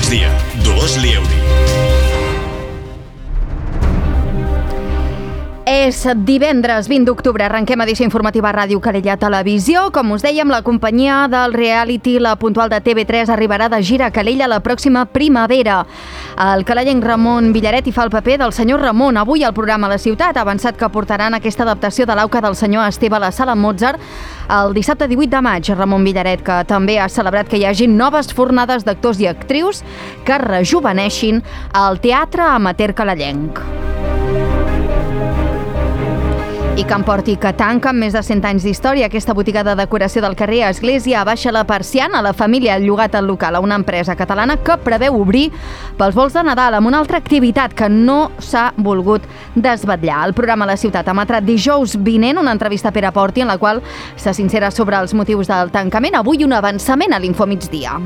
migdia, Dolors Lieuri. És divendres 20 d'octubre, arrenquem edició informativa a Ràdio Calella Televisió. Com us dèiem, la companyia del reality La Puntual de TV3 arribarà de gira a Calella la pròxima primavera. El calellenc Ramon Villaret hi fa el paper del senyor Ramon. Avui al programa La Ciutat ha avançat que portaran aquesta adaptació de l'auca del senyor Esteve a la Sala Mozart el dissabte 18 de maig. Ramon Villaret, que també ha celebrat que hi hagi noves fornades d'actors i actrius que rejuveneixin el teatre amateur calellenc. I Can Porti, que tanca amb més de 100 anys d'història. Aquesta botiga de decoració del carrer Església abaixa la persiana. La família ha llogat el local a una empresa catalana que preveu obrir pels vols de Nadal amb una altra activitat que no s'ha volgut desvetllar. El programa La Ciutat emetrà dijous vinent una entrevista a Pere Porti en la qual se sincera sobre els motius del tancament. Avui un avançament a l'Infomigdia.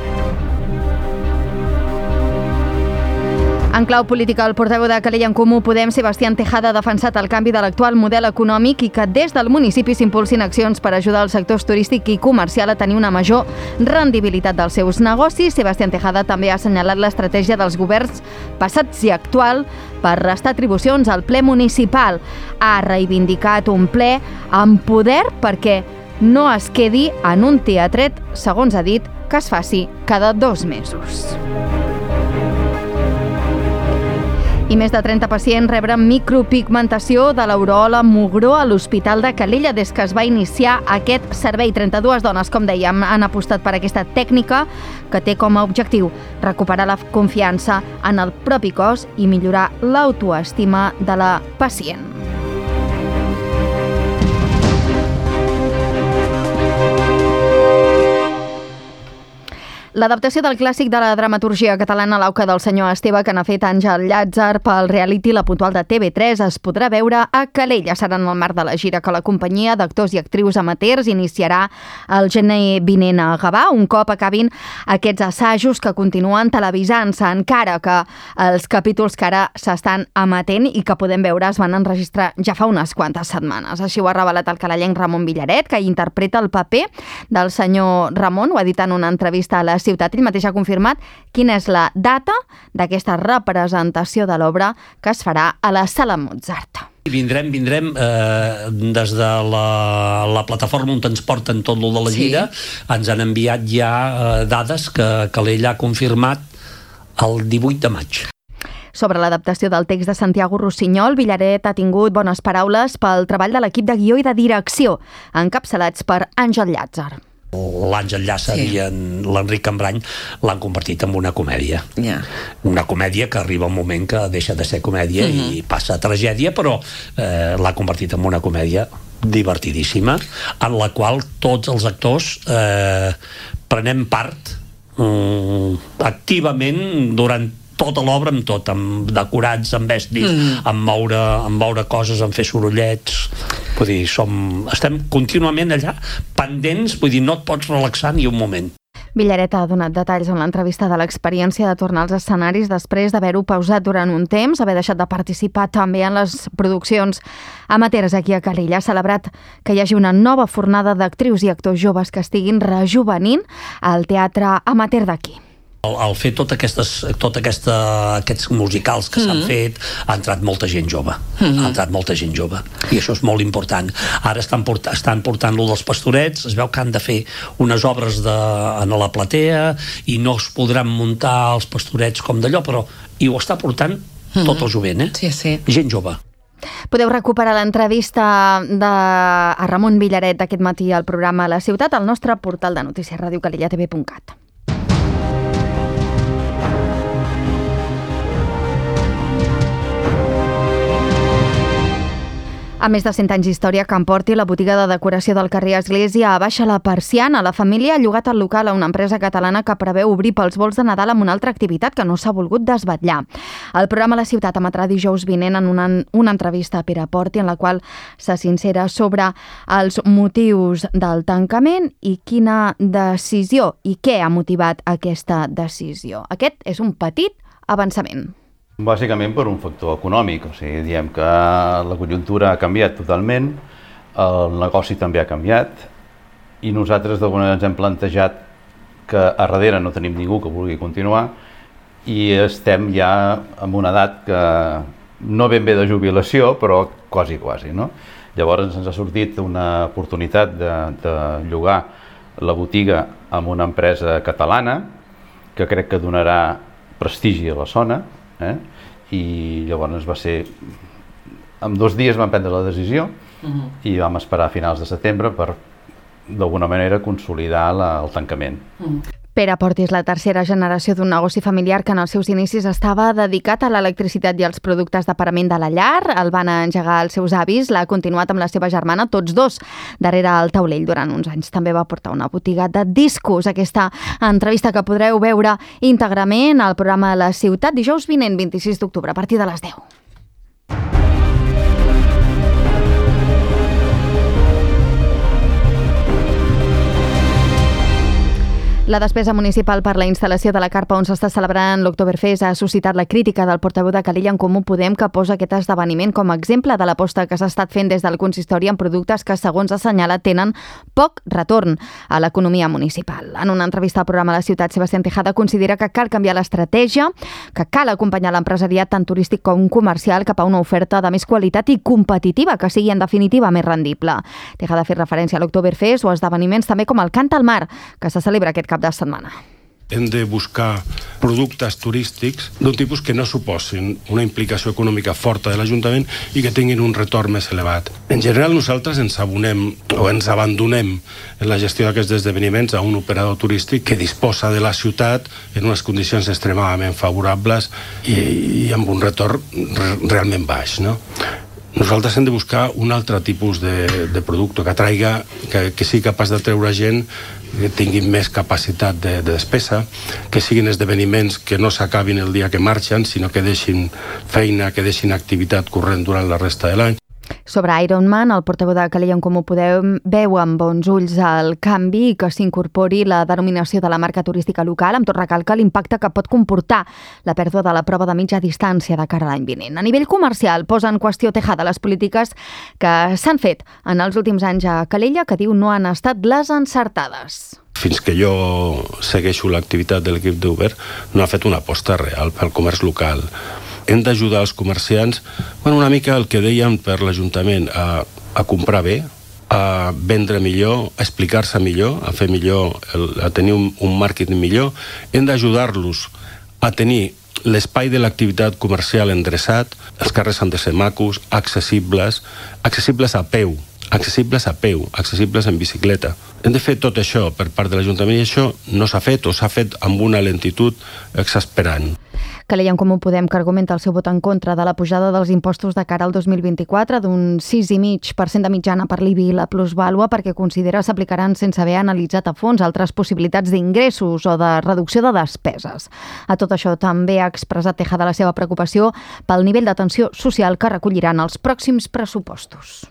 En clau política, el portaveu de Calella en Comú Podem, Sebastián Tejada, ha defensat el canvi de l'actual model econòmic i que des del municipi s'impulsin accions per ajudar els sectors turístic i comercial a tenir una major rendibilitat dels seus negocis. Sebastián Tejada també ha assenyalat l'estratègia dels governs passats i actual per restar atribucions al ple municipal. Ha reivindicat un ple amb poder perquè no es quedi en un teatret, segons ha dit, que es faci cada 2 mesos. I més de 30 pacients rebren micropigmentació de l'aureola Mugró a l'Hospital de Calella des que es va iniciar aquest servei. 32 dones, com dèiem, han apostat per aquesta tècnica que té com a objectiu recuperar la confiança en el propi cos i millorar l'autoestima de la pacient. L'adaptació del clàssic de la dramaturgia catalana l'auca del senyor Esteve, que n'ha fet Àngel Llàtzer pel reality La Puntual de TV3, es podrà veure a Calella. Serà en el marc de la gira que la companyia d'actors i actrius amateurs iniciarà el gener vinent a Gavà, un cop acabin aquests assajos que continuen televisant-se, encara que els capítols que ara s'estan emetent i que podem veure es van enregistrar ja fa unes quantes setmanes. Així ho ha revelat el calellenc Ramon Villaret, que interpreta el paper del senyor Ramon. Ho ha dit en una entrevista a La Ciutat. Ell mateix ha confirmat quina és la data d'aquesta representació de l'obra que es farà a la Sala Mozart. Vindrem des de la plataforma on ens porten tot lo de la gira. Ens han enviat ja dades que l'ella ha confirmat el 18 de maig. Sobre l'adaptació del text de Santiago Rossinyol, Villaret ha tingut bones paraules pel treball de l'equip de guió i de direcció, encapçalats per Àngel Llàtzer. L'Àngel Llàtzer i l'Enric Cambrany l'han convertit en una comèdia. Una comèdia que arriba un moment que deixa de ser comèdia i passa a tragèdia, però l'ha convertit en una comèdia divertidíssima, en la qual tots els actors prenem part activament durant tota l'obra, amb tot, amb decorats, amb vestis, amb moure coses, amb fer sorollets. Vull dir, estem contínuament allà, pendents, vull dir, no et pots relaxar ni un moment. Villaret ha donat detalls en l'entrevista de l'experiència de tornar als escenaris després d'haver-ho pausat durant un temps, haver deixat de participar també en les produccions amateurs aquí a Calella. Ha celebrat que hi hagi una nova fornada d'actrius i actors joves que estiguin rejuvenint el teatre amateur d'aquí. Al fer aquests musicals que s'han fet, ha entrat molta gent jove. I això és molt important. Ara estan portant-lo dels Pastorets, es veu que han de fer unes obres a la platea i no es podran muntar els Pastorets com d'allò, però hi ho està portant tot el jovent, gent jove. Podeu recuperar l'entrevista a Ramon Villaret d'aquest matí al programa La Ciutat al nostre portal de notícies radiocalellatv.cat. A més de 100 anys d'història, Can Porti, la botiga de decoració del carrer Església, abaixa la persiana. La família ha llogat el local a una empresa catalana que preveu obrir pels vols de Nadal amb una altra activitat que no s'ha volgut desvetllar. El programa La Ciutat emetrà dijous vinent en una entrevista a Pere Porti en la qual se sincera sobre els motius del tancament i quina decisió i què ha motivat aquesta decisió. Aquest és un petit avançament. Bàsicament per un factor econòmic, o sigui, diem que la conjuntura ha canviat totalment, el negoci també ha canviat i nosaltres d'alguna manera ens hem plantejat que a darrere no tenim ningú que vulgui continuar i estem ja en una edat que no ben bé de jubilació, però quasi, no? Llavors ens ha sortit una oportunitat de llogar la botiga amb una empresa catalana que crec que donarà prestigi a la zona, i llavors va ser... En 2 dies vam prendre la decisió i vam esperar a finals de setembre per, d'alguna manera, consolidar el tancament. Pere Port és la tercera generació d'un negoci familiar que en els seus inicis estava dedicat a l'electricitat i als productes de parament de la llar. El van engegar els seus avis, l'ha continuat amb la seva germana, tots dos, darrere el taulell durant uns anys. També va portar una botiga de discos. Aquesta entrevista que podreu veure íntegrament al programa La Ciutat, dijous vinent, 26 d'octubre, a partir de les 10. La despesa municipal per la instal·lació de la carpa on s'està celebrant l'Oktoberfest ha suscitat la crítica del portaveu de Calella en Comú Podem, que posa aquest esdeveniment com a exemple de l'aposta que s'ha estat fent des del consistori en productes que, segons assenyala, tenen poc retorn a l'economia municipal. En una entrevista al programa La Ciutat, Sebastián Tejada considera que cal canviar l'estratègia, que cal acompanyar l'empresariat tant turístic com comercial cap a una oferta de més qualitat i competitiva, que sigui en definitiva més rendible. Tejada ha fet referència a l'Oktoberfest o esdeveniments també com el Cant al Mar, que se celebra aquest cap de setmana. Hem de buscar productes turístics d'un tipus que no suposin una implicació econòmica forta de l'Ajuntament i que tinguin un retorn més elevat. En general, nosaltres ens abonem o ens abandonem en la gestió d'aquests esdeveniments a un operador turístic que disposa de la ciutat en unes condicions extremadament favorables i amb un retorn realment baix, no? Nosaltres hem de buscar un altre tipus de producte que atraiga, que sigui capaç de treure gent, que tinguin més capacitat de despesa, que siguin esdeveniments que no s'acabin el dia que marxen, sinó que deixin feina, que deixin activitat corrent durant la resta de l'any. Sobre Ironman, el portaveu de Calella en Comú Podem veu amb bons ulls el canvi i que s'incorpori la denominació de la marca turística local, amb tot recalca l'impacte que pot comportar la pèrdua de la prova de mitja distància de cara a l'any vinent. A nivell comercial, posa en qüestió Tejada les polítiques que s'han fet en els últims anys a Calella, que diu no han estat les encertades. Fins que jo segueixo l'activitat de l'equip d'Uber, no ha fet una aposta real pel comerç local. Hem d'ajudar els comerciants, una mica el que dèiem per l'Ajuntament, a comprar bé, a vendre millor, a explicar-se millor, a fer millor, a tenir un màrqueting millor. Hem d'ajudar-los a tenir l'espai de l'activitat comercial endreçat, els carrers han de ser macos, accessibles a peu, accessibles en bicicleta. Hem de fer tot això per part de l'Ajuntament i això no s'ha fet o s'ha fet amb una lentitud exasperant. Calella en Comú Podem, que argumenta el seu vot en contra de la pujada dels impostos de cara al 2024 d'un 6,5% de mitjana per l'IBI i la plusvàlua, perquè considera s'aplicaran sense haver analitzat a fons altres possibilitats d'ingressos o de reducció de despeses. A tot això també ha expressat Tejada la seva preocupació pel nivell d'atenció social que recolliran els pròxims pressupostos.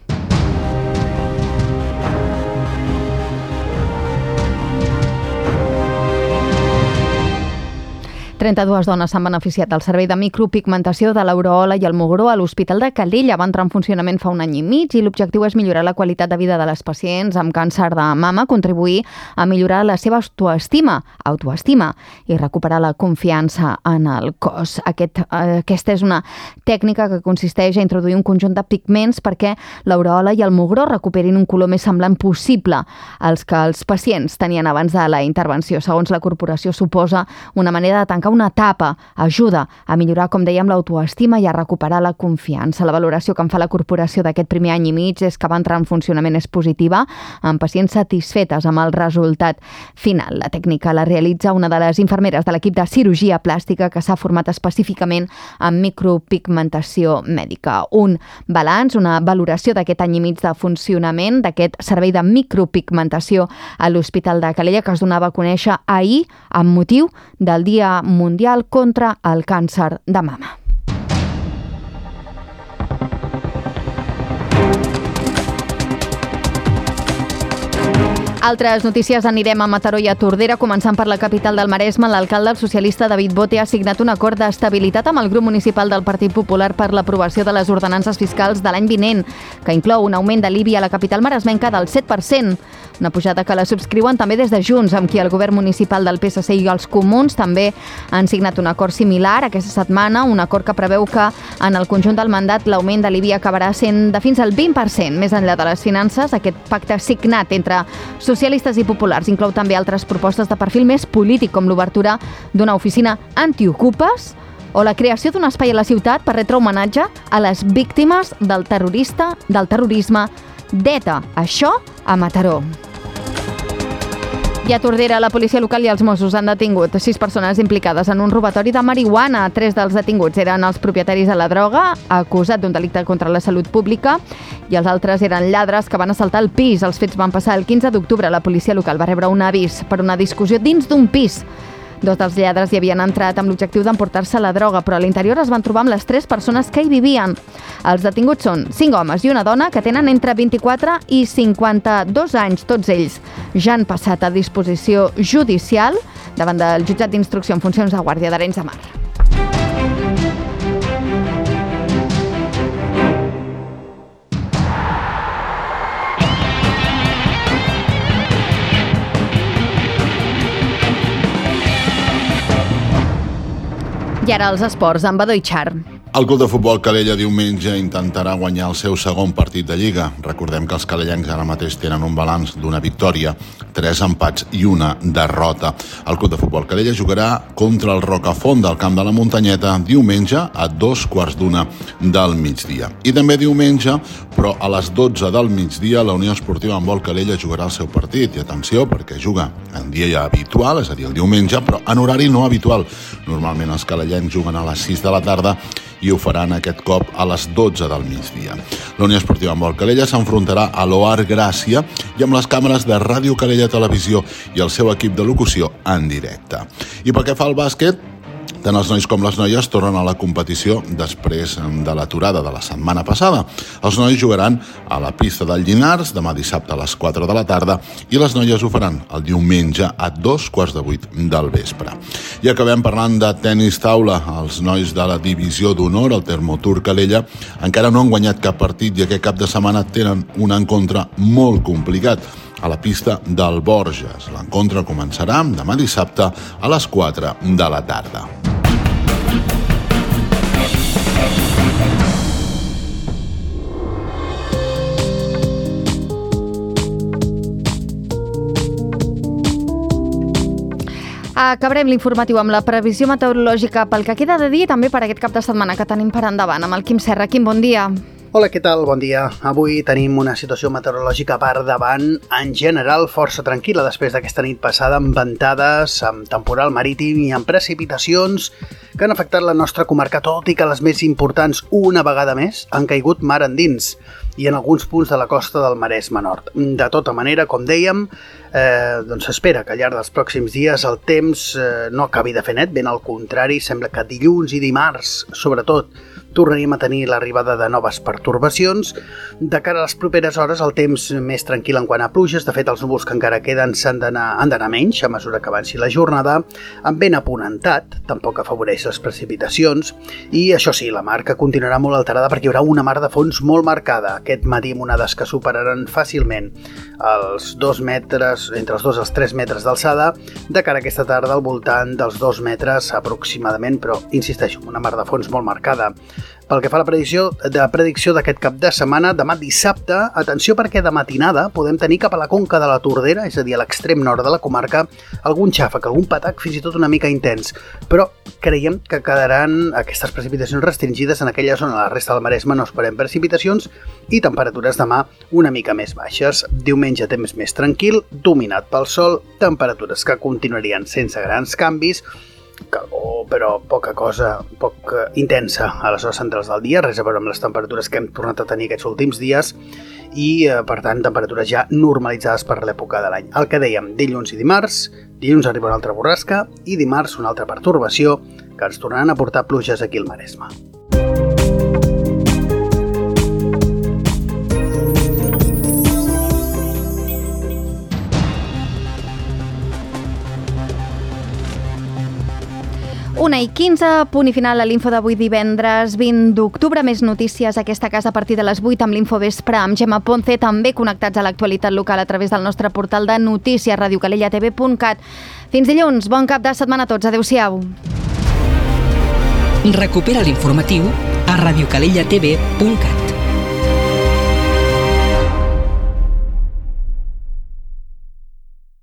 32 dones s'han beneficiat del servei de micropigmentació de l'Aureola i el Mugró a l'Hospital de Calella. Va entrar en funcionament fa un any i mig i l'objectiu és millorar la qualitat de vida de les pacients amb càncer de mama, contribuir a millorar la seva autoestima i recuperar la confiança en el cos. Aquesta és una tècnica que consisteix a introduir un conjunt de pigments perquè l'Aureola i el Mugró recuperin un color més semblant possible als que els pacients tenien abans de la intervenció. Segons la corporació, suposa una manera de tancar una etapa, ajuda a millorar, com dèiem, l'autoestima i a recuperar la confiança. La valoració que en fa la corporació d'aquest primer any i mig és que va entrar en funcionament és positiva, amb pacients satisfetes amb el resultat final. La tècnica la realitza una de les infermeres de l'equip de cirurgia plàstica que s'ha format específicament en micropigmentació mèdica. Un balanç, una valoració d'aquest any i mig de funcionament d'aquest servei de micropigmentació a l'Hospital de Calella, que es donava a conèixer ahir amb motiu del Dia Mundial contra el càncer de mama. Altres notícies, anirem a Mataró i a Tordera, començant per la capital del Maresme. L'alcalde, el socialista David Bote, ha signat un acord d'estabilitat amb el grup municipal del Partit Popular per l'aprovació de les ordenances fiscals de l'any vinent, que inclou un augment de l'IBI a la capital maresmenca del 7%. Una pujada que la subscriuen també des de Junts, amb qui el govern municipal del PSC i els Comuns també han signat un acord similar aquesta setmana, un acord que preveu que en el conjunt del mandat l'augment de l'IBI acabarà sent de fins al 20%. Més enllà de les finances, aquest pacte signat entre socialistes i populars inclou també altres propostes de perfil més polític, com l'obertura d'una oficina antiocupes o la creació d'un espai a la ciutat per retre homenatge a les víctimes del terrorisme d'ETA. Això a Mataró. I a Tordera, la policia local i els Mossos han detingut 6 persones implicades en un robatori de marihuana. 3 dels detinguts eren els propietaris de la droga, acusat d'un delicte contra la salut pública, i els altres eren lladres que van assaltar el pis. Els fets van passar el 15 d'octubre. La policia local va rebre un avís per una discussió dins d'un pis. 2 dels lladres hi havien entrat amb l'objectiu d'emportar-se la droga, però a l'interior es van trobar amb les 3 persones que hi vivien. Els detinguts són 5 homes i una dona que tenen entre 24 i 52 anys. Tots ells ja han passat a disposició judicial davant del jutjat d'instrucció en funcions de Guàrdia d'Arenys de Mar. I ara els esports, amb Badó i Char. El club de futbol Calella diumenge intentarà guanyar el seu segon partit de Lliga. Recordem que els calellencs ara mateix tenen un balanç d'una victòria, 3 empats i una derrota. El club de futbol Calella jugarà contra el Rocafont del Camp de la Muntanyeta diumenge a 2:15 del migdia. I també diumenge, però a les 12 del migdia, la Unió Esportiva Handbol Calella jugarà el seu partit. I atenció, perquè juga en dia habitual, és a dir, el diumenge, però en horari no habitual. Normalment els calellencs juguen a les 6 de la tarda i ho faran aquest cop a les 12 del migdia. La Unió Esportiva Handbol Calella s'enfrontarà a l'OAR Gràcia i amb les càmeres de Ràdio Calella Televisió i el seu equip de locució en directe. I pel que fa al bàsquet, tant els nois com les noies tornen a la competició després de l'aturada de la setmana passada. Els nois jugaran a la pista del Llinars demà dissabte a les 4 de la tarda i les noies ho faran el diumenge a 7:15 del vespre. I acabem parlant de tenis taula. Els nois de la divisió d'honor, el Termotur Calella, encara no han guanyat cap partit i aquest cap de setmana tenen un encontre molt complicat a la pista del Borges. L'encontre començarà demà dissabte a les 4 de la tarda. Acabarem l'informatiu amb la previsió meteorològica pel que queda de dia i també per aquest cap de setmana que tenim per endavant amb el Quim Serra. Quim, bon dia. Hola, què tal? Bon dia. Avui tenim una situació meteorològica per davant, en general força tranquil·la després d'aquesta nit passada amb ventades, amb temporal marítim i amb precipitacions que han afectat la nostra comarca, tot i que les més importants una vegada més han caigut mar endins i en alguns punts de la costa del Maresme Nord. De tota manera, com dèiem, doncs s'espera que al llarg dels pròxims dies el temps no acabi de fer net, ben al contrari, sembla que dilluns i dimarts, sobretot, tornaríem a tenir l'arribada de noves pertorbacions. De cara a les properes hores, el temps més tranquil en quant a pluges. De fet, els núvols que encara queden han d'anar menys a mesura que avanci la jornada, amb vent aponentat, tampoc afavoreix les precipitacions, i això sí, la mar que continuarà molt alterada perquè hi haurà una mar de fons molt marcada. Aquest matí amb onades que superaran fàcilment els 2 metres, entre els 2 i els 3 metres d'alçada, de cara a aquesta tarda al voltant dels 2 metres aproximadament, però insisteixo, una mar de fons molt marcada. Pel que fa a la predicció d'aquest cap de setmana, demà dissabte, atenció perquè de matinada podem tenir cap a la conca de la Tordera, és a dir, a l'extrem nord de la comarca, algun xàfec, algun patac fins i tot una mica intens, però creiem que quedaran aquestes precipitacions restringides en aquella zona. A la resta del Maresme no esperem precipitacions i temperatures demà una mica més baixes. Diumenge temps més tranquil, dominat pel sol, temperatures que continuarien sense grans canvis, calor, però poca cosa, poc intensa a les hores centrals del dia, res a veure amb les temperatures que hem tornat a tenir aquests últims dies i, per tant, temperatures ja normalitzades per l'època de l'any. El que dèiem, dilluns i dimarts, dilluns arriba una altra borrasca i dimarts una altra pertorbació que ens tornaran a portar pluges aquí al Maresme. 1:15, punt i final a l'info d'avui divendres 20 d'octubre. Més notícies a aquesta casa a partir de les 8 amb l'Infovespre, amb Gemma Ponce, també connectats a l'actualitat local a través del nostre portal de notícies radiocalellatv.cat. Fins dilluns, bon cap de setmana a tots, adeu-siau. Recupera l'informatiu a radiocalellatv.cat.